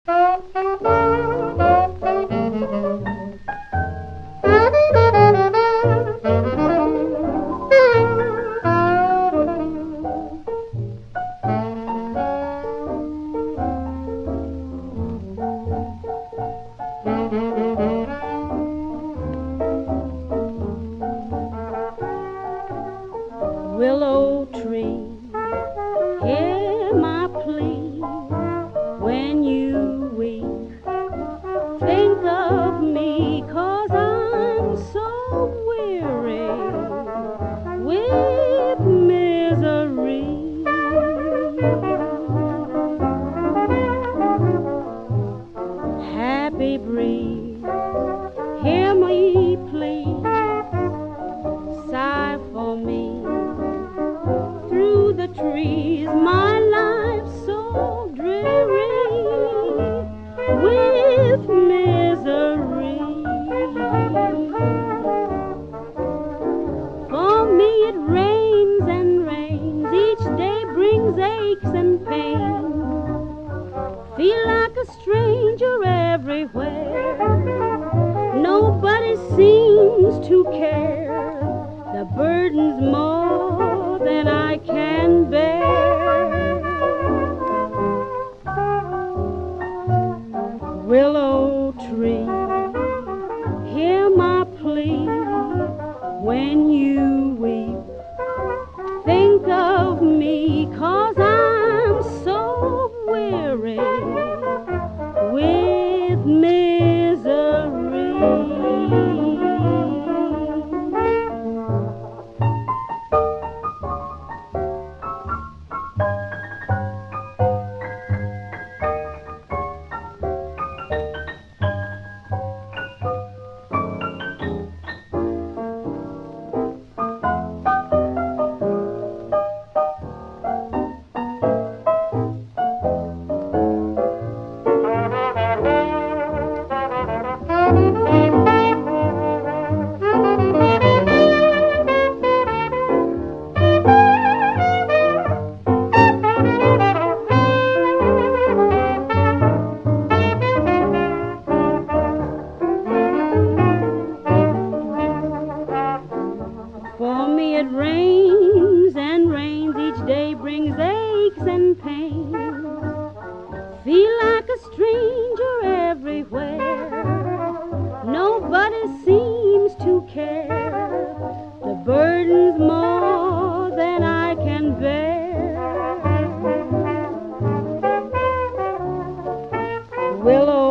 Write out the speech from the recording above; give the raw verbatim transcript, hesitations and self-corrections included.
Willow tree, hear my plea. When you weep, think of me, 'cause I'm so weary with misery. Happy breeze, hear me please, sigh for me. Through the trees, my life so dreary with misery. For me it rains and rains, each day brings aches and pains. Feel like a stranger everywhere, nobody seems to care. The burden's more than I can bear. Willow tree, hear my plea. When you weep, think of me, 'cause I'm so weary with misery. For me it rains and rains, each day brings aches and pains. Feel like a stranger everywhere, nobody seems to care. The burden's more than I can bear. Willow